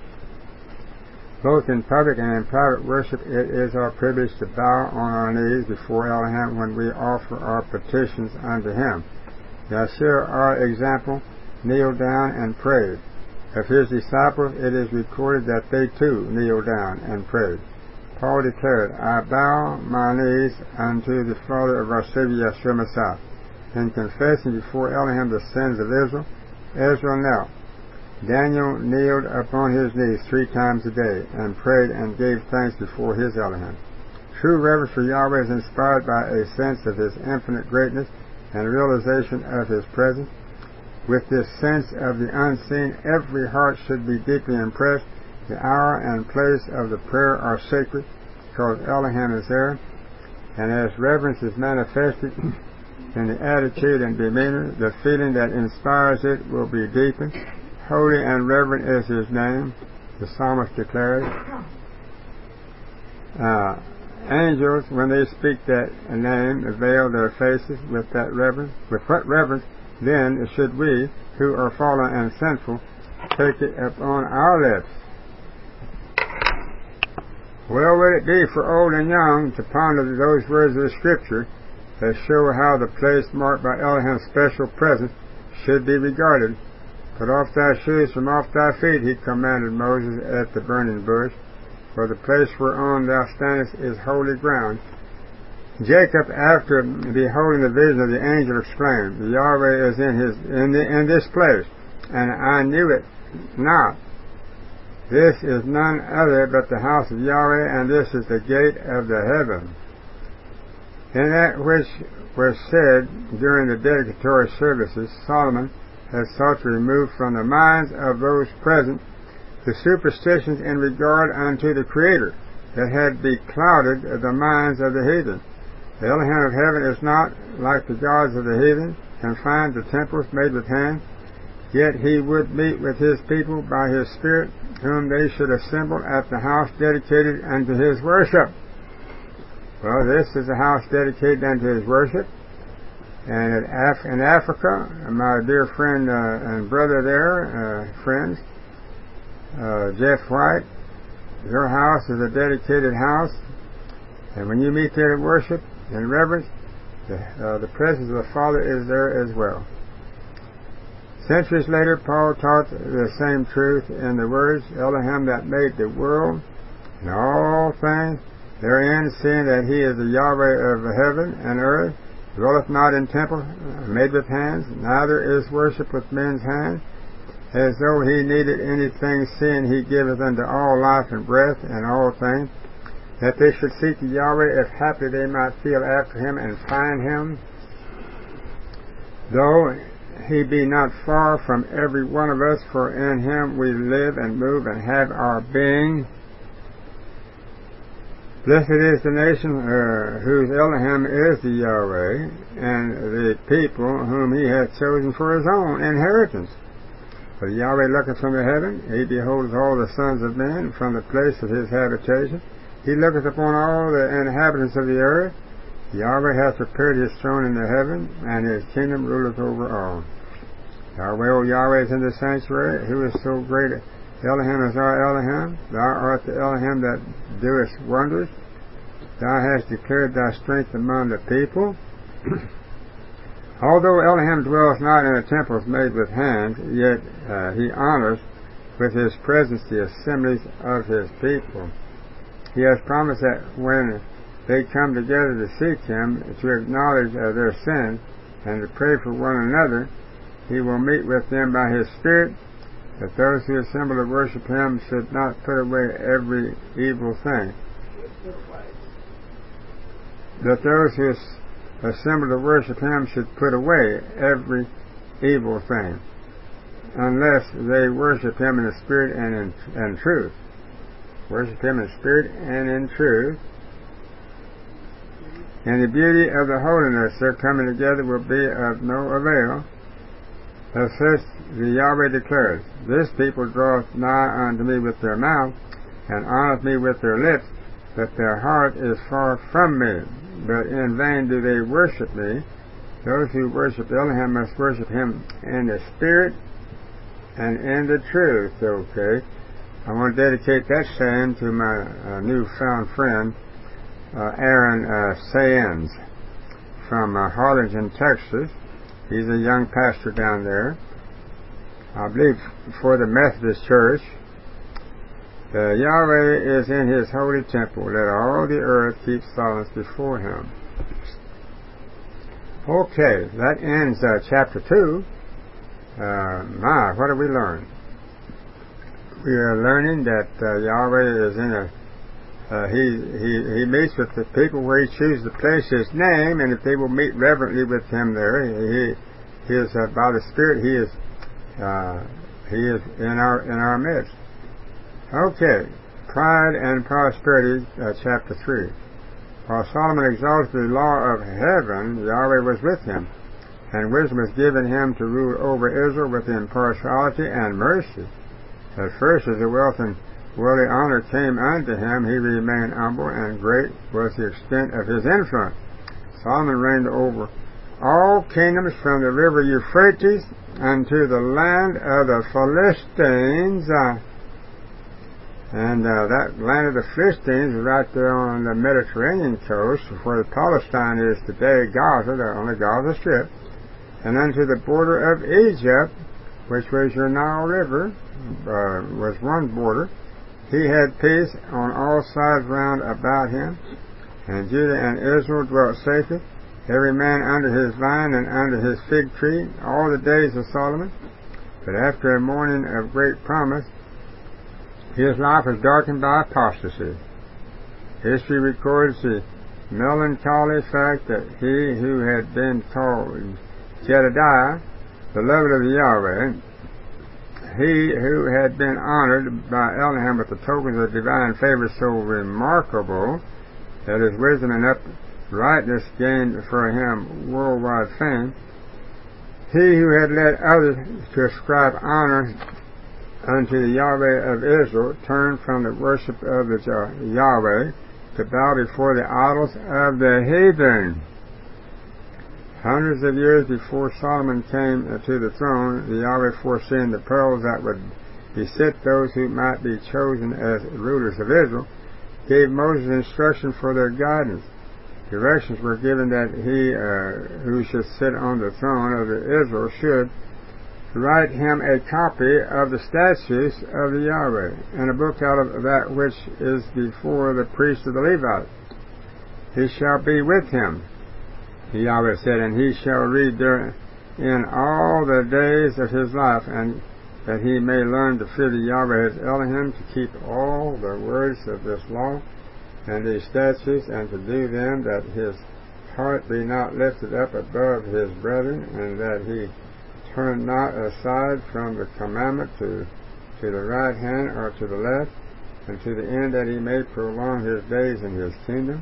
Both in public and in private worship, it is our privilege to bow on our knees before Elohim when we offer our petitions unto him. Yeshua, our example, kneeled down and prayed. Of his disciples, it is recorded that they too kneeled down and prayed. Paul declared, I bow my knees unto the Father of our Savior Yeshua Messiah. In confessing before Elohim the sins of Israel, Israel knelt. Daniel kneeled upon his knees three times a day and prayed and gave thanks before his Elohim. True reverence for Yahweh is inspired by a sense of his infinite greatness and realization of his presence. With this sense of the unseen, every heart should be deeply impressed. The hour and place of the prayer are sacred, because Elohim is there, and as reverence is manifested in the attitude and demeanor, the feeling that inspires it will be deepened. Holy and reverent is his name, the psalmist declares. Uh, angels, when they speak that name, veil their faces with that reverence. With what reverence then should we, who are fallen and sinful, take it upon our lips? Well would it be for old and young to ponder those words of the Scripture that show how the place marked by Elohim's special presence should be regarded. Put off thy shoes from off thy feet, he commanded Moses at the burning bush, for the place whereon thou standest is holy ground. Jacob, after beholding the vision of the angel, exclaimed, Yahweh is in his in, the, in this place, and I knew it not. This is none other but the house of Yahweh, and this is the gate of the heaven. In that which was said during the dedicatory services, Solomon has sought to remove from the minds of those present the superstitions in regard unto the Creator that had beclouded the minds of the heathen. The Elohim of heaven is not, like the gods of the heathen, confined to temples made with hands, yet he would meet with his people by his Spirit, whom they should assemble at the house dedicated unto his worship. Well, this is a house dedicated unto his worship. And in, Af- in Africa, my dear friend uh, and brother there, uh, friends, uh, Jeff White, your house is a dedicated house. And when you meet there to worship and reverence, the, uh, the presence of the Father is there as well. Centuries later, Paul taught the same truth in the words, Elohim that made the world and all things therein, seeing that he is the Yahweh of heaven and earth, dwelleth not in temple made with hands, neither is worship with men's hands, as though he needed anything, seeing he giveth unto all life and breath and all things, that they should seek the Yahweh, if haply they might feel after him and find him, though he be not far from every one of us, for in him we live and move and have our being. Blessed is the nation uh, whose Elohim is the Yahweh, and the people whom he hath chosen for his own inheritance. For the Yahweh looketh from the heaven, he beholdeth all the sons of men from the place of his habitation. He looketh upon all the inhabitants of the earth. Yahweh hath prepared his throne in the heaven, and his kingdom ruleth over all. Yahweh, O Yahweh, is in the sanctuary, who is so great. Elohim is our Elohim. Thou art the Elohim that doest wonders. Thou hast declared thy strength among the people. Although Elohim dwells not in the temples made with hands, yet uh, he honors with his presence the assemblies of his people. He has promised that when they come together to seek him, to acknowledge uh, their sins, and to pray for one another, he will meet with them by his Spirit, that those who assemble to worship him should not put away every evil thing. That those who assemble to worship him should put away every evil thing, unless they worship him in the Spirit and in and truth. Worship him in spirit and in truth. And the beauty of the holiness their coming together will be of no avail. As such the Yahweh declares, This people draweth nigh unto me with their mouth, and honoreth me with their lips, but their heart is far from me. But in vain do they worship me. Those who worship Elohim must worship him in the spirit and in the truth. Okay. I want to dedicate that saying to my uh, newfound friend, uh, Aaron uh, Sayens, from uh, Harlingen, Texas. He's a young pastor down there, I believe, for the Methodist Church. The Yahweh is in his holy temple. Let all the earth keep silence before him. Okay, that ends uh, chapter two. Uh, my, what have we learned? We are learning that uh, Yahweh is in a Uh, he, he he meets with the people where he chooses to place his name, and if they will meet reverently with him there, he, he is uh, by the Spirit. He is uh, he is in our in our midst. Okay, pride and prosperity, uh, chapter three. While Solomon exalted the law of heaven, Yahweh was with him, and wisdom was given him to rule over Israel with impartiality and mercy. At first, as the wealth and worldly honor came unto him, he remained humble, and great was the extent of his influence. Solomon reigned over all kingdoms from the river Euphrates unto the land of the Philistines. Uh, And uh, that land of the Philistines is right there on the Mediterranean coast, where Palestine is today, Gaza, on the Gaza Strip, and unto the border of Egypt, which was your Nile River, uh, was one border. He had peace on all sides round about him, and Judah and Israel dwelt safely, every man under his vine and under his fig tree, all the days of Solomon. But after a morning of great promise, his life was darkened by apostasy. History records the melancholy fact that he who had been called Jedediah, beloved of Yahweh, he who had been honored by Elohim with the tokens of divine favor so remarkable that his wisdom and uprightness gained for him worldwide fame, he who had led others to ascribe honor unto the Yahweh of Israel turned from the worship of the Yahweh to bow before the idols of the heathen. Hundreds of years before Solomon came to the throne, the Yahweh, foreseeing the perils that would beset those who might be chosen as rulers of Israel, gave Moses instruction for their guidance. Directions were given that he uh, who should sit on the throne of Israel should write him a copy of the statutes of the Yahweh, and a book out of that which is before the priest of the Levites. He shall be with him, the Yahweh said, and he shall read therein all the days of his life, and that he may learn to fear the Yahweh his Elohim, to keep all the words of this law and these statutes, and to do them, that his heart be not lifted up above his brethren, and that he turn not aside from the commandment to, to the right hand or to the left, and to the end that he may prolong his days in his kingdom.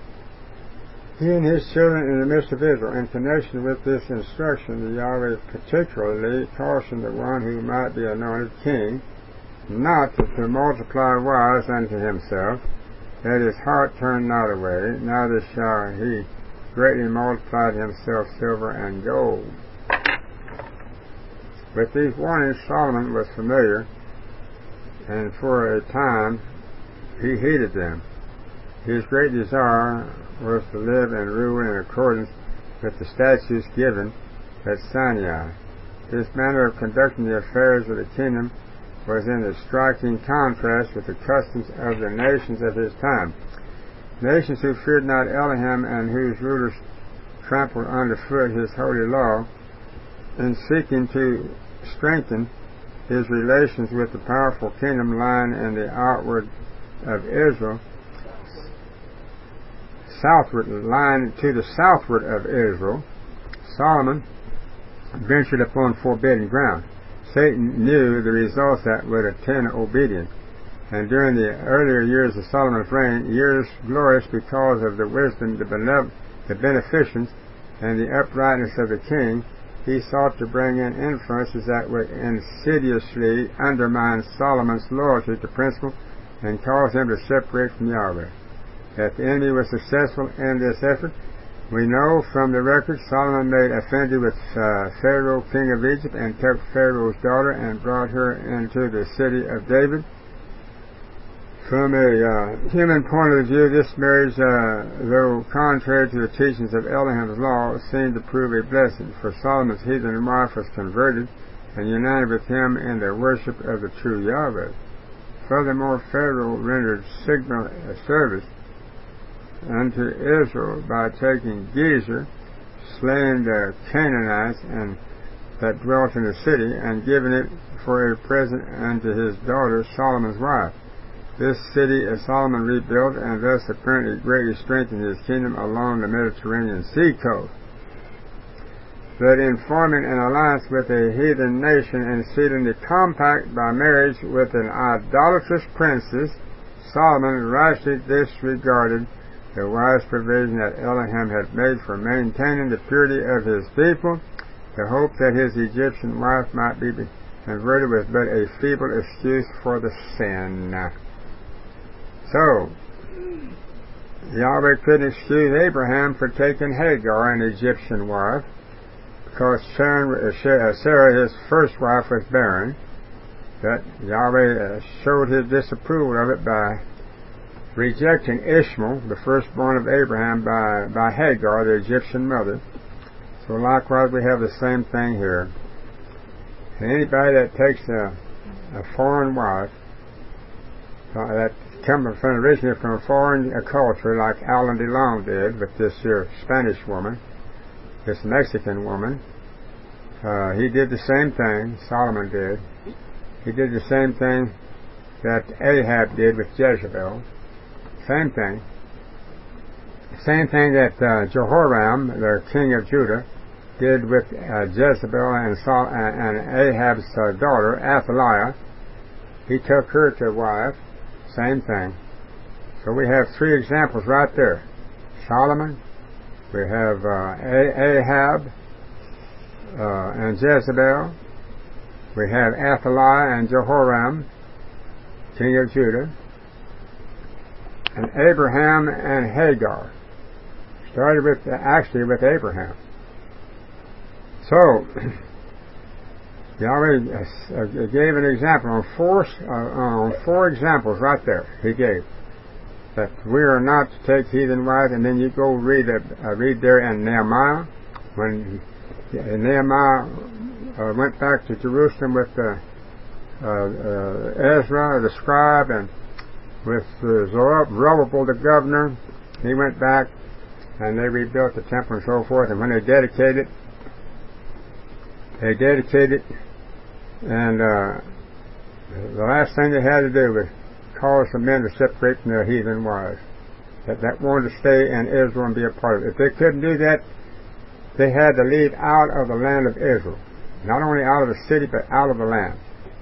He and his children in the midst of Israel. In connection with this instruction, the Yahweh particularly cautioned the one who might be anointed king not to, to multiply wives unto himself, that his heart turn not away, neither shall he greatly multiply to himself silver and gold. With these warnings Solomon was familiar, and for a time he heeded them. His great desire was to live and rule in accordance with the statutes given at Sinai. His manner of conducting the affairs of the kingdom was in a striking contrast with the customs of the nations of his time. Nations who feared not Elohim and whose rulers trampled underfoot his holy law, in seeking to strengthen his relations with the powerful kingdom lying in the outward of Israel, southward, lying to the southward of Israel, Solomon ventured upon forbidden ground. Satan knew the results that would attend obedience, and during the earlier years of Solomon's reign, years glorious because of the wisdom, the, benev- the beneficence, and the uprightness of the king, he sought to bring in influences that would insidiously undermine Solomon's loyalty to principle and cause him to separate from Yahweh. That the enemy was successful in this effort, we know from the record. Solomon made affinity with uh, Pharaoh, king of Egypt, and took Pharaoh's daughter and brought her into the city of David. From a uh, human point of view, this marriage, uh, though contrary to the teachings of Elohim's law, seemed to prove a blessing, for Solomon's heathen wife was converted and united with him in the worship of the true Yahweh. Furthermore, Pharaoh rendered signal service unto Israel by taking Gezer, slaying the Canaanites and that dwelt in the city, and giving it for a present unto his daughter, Solomon's wife. This city Solomon rebuilt, and thus apparently greatly strengthened his kingdom along the Mediterranean sea coast. But in forming an alliance with a heathen nation and sealing the compact by marriage with an idolatrous princess, Solomon rashly disregarded the wise provision that Elohim had made for maintaining the purity of his people, the hope that his Egyptian wife might be converted was but a feeble excuse for the sin. So, Yahweh couldn't excuse Abraham for taking Hagar, an Egyptian wife, because Sarah, his first wife, was barren, that Yahweh uh, showed his disapproval of it by rejecting Ishmael, the firstborn of Abraham, by, by Hagar, the Egyptian mother. So likewise we have the same thing here. And anybody that takes a, a foreign wife, uh, that comes from originally from a foreign uh, culture, like Alain Delon did with this here Spanish woman, this Mexican woman, uh, he did the same thing, Solomon did. He did the same thing that Ahab did with Jezebel. Same thing. Same thing that uh, Jehoram, the king of Judah, did with uh, Jezebel and, Sol- and Ahab's uh, daughter, Athaliah. He took her to wife. Same thing. So we have three examples right there. Solomon, we have uh, Ahab uh, and Jezebel. We have Athaliah and Jehoram, king of Judah. And Abraham and Hagar. Started with, actually with Abraham. So, Yahweh gave an example on four, uh, on four examples right there. He gave that we are not to take heathen wives, and then you go read uh, read there in Nehemiah when Nehemiah uh, went back to Jerusalem with uh, uh, Ezra, the scribe, and with uh, Zerubbabel, the governor. He went back and they rebuilt the temple and so forth. And when they dedicated, they dedicated, and uh, the last thing they had to do was cause the men to separate from their heathen wives that, that wanted to stay in Israel and be a part of it. If they couldn't do that, they had to leave out of the land of Israel. Not only out of the city, but out of the land.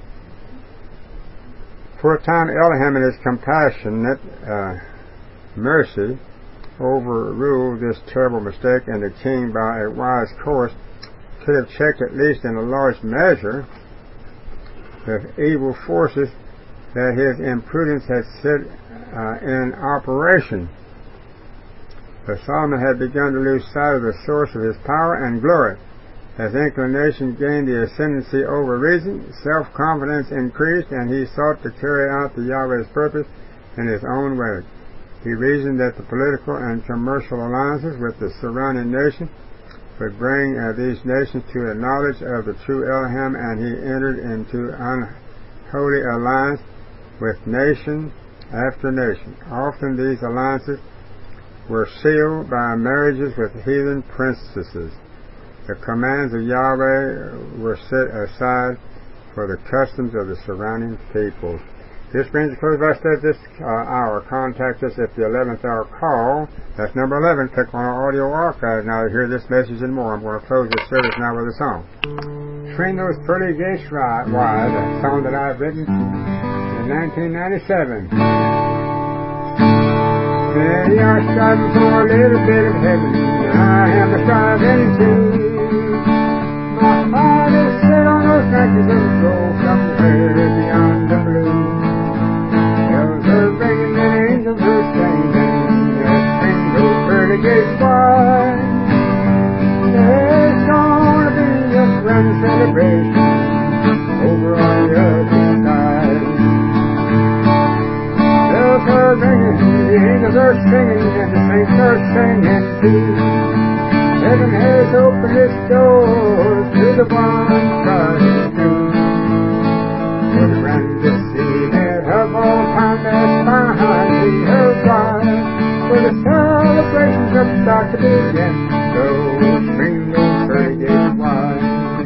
For a time, Elohim in his compassionate uh, mercy overruled this terrible mistake, and the king, by a wise course, could have checked at least in a large measure the evil forces that his imprudence had set uh, in operation. But Solomon had begun to lose sight of the source of his power and glory. As inclination gained the ascendancy over reason, self-confidence increased, and he sought to carry out the Yahweh's purpose in his own way. He reasoned that the political and commercial alliances with the surrounding nation would bring uh, these nations to a knowledge of the true Elohim, and he entered into unholy alliance with nation after nation. Often these alliances were sealed by marriages with heathen princesses. The commands of Yahweh were set aside for the customs of the surrounding peoples. This brings a close to our study this uh, hour. Contact us at the eleventh hour call. That's number eleven. Click on our audio archive now to hear this message and more. I'm going to close this service now with a song. Train Those Pearly Gates Wide, a song that I've written in nineteen ninety-seven. Many are striving for a little bit of heaven. I am the striving too. My heart is set on those branches of gold somewhere beyond the blue. Bells are ringing and angels are singing. Let's bring those pearly gates wide. There's gonna be a grand celebration over on the other side. Bells are ringing, the angels are singing, and the saints are singing too. Heaven has opened its doors to the one tried through. For the grandest seated of all time that's behind me her wide. For the celebrations are about to begin, so swing those pearly gates wide.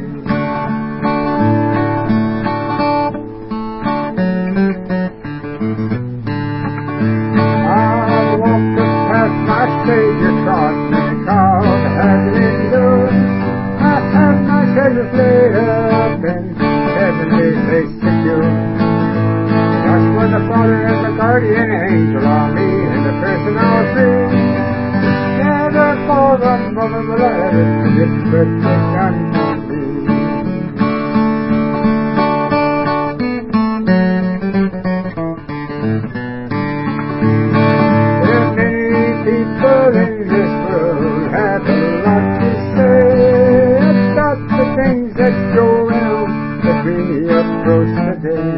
I'll walk the path my Savior trod, because I have been good. I have my treasures laid up in heavenly place secure. Just when the Father and the guardian angel are me, and the person I'll see. Never for the mother will I ever forget what you've done for me. There are many people in this world have a lot to say about the things that go around as we approach the day.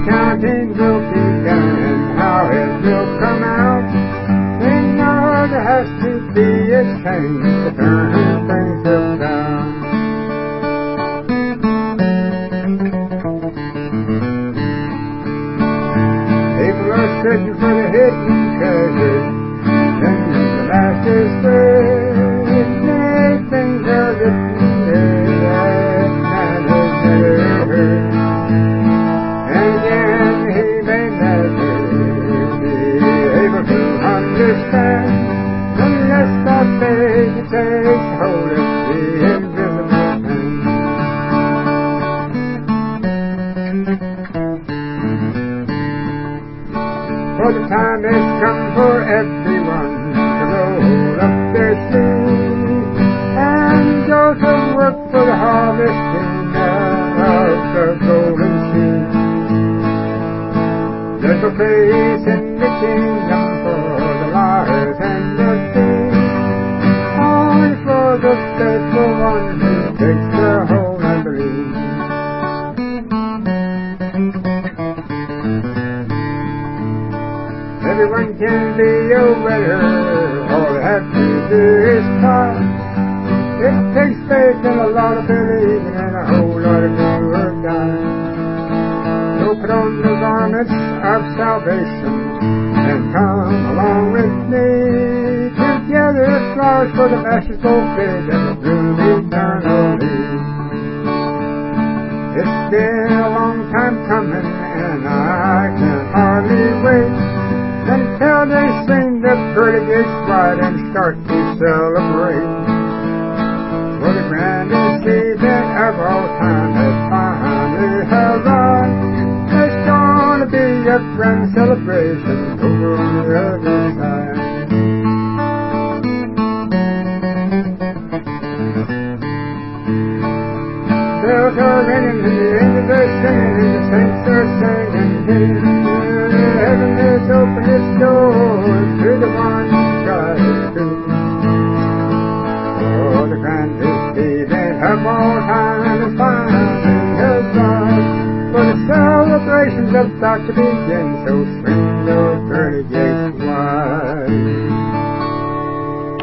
counting will be done and how it will come out. Then know there has to be a change to turn things around. People are searching for the hidden treasure in the master's grave. Many things are written there that man has never heard. And again, he may never be able to understand unless by faith he takes hold of the invisible hand. For the time has come for everyone to roll up their sleeves and go to work for the harvesting of the golden seed. There's a place in the kingdom for the liars and the thieves, only for the faithful one who takes the whole and believes. Everyone can be a winner, all they have to do is try. It takes faith and a lot of believing and a whole lot of do or die. So put on the garments of salvation and come along with me. Together flowers for the master's bouquet that will bloom eternally. It's been a long time coming and I can hardly wait until they sing the pretty gates wide and start to celebrate. For the grandest event of all time has finally arrived. There's gonna be a grand celebration over on the other side. Bells are ringing and the angels are singing and the saints are singing. Heaven has opened its doors to the one God is true. Oh, the grandest event of all time is finally arrived. For the celebration's about to begin, so swing those pearly gates wide.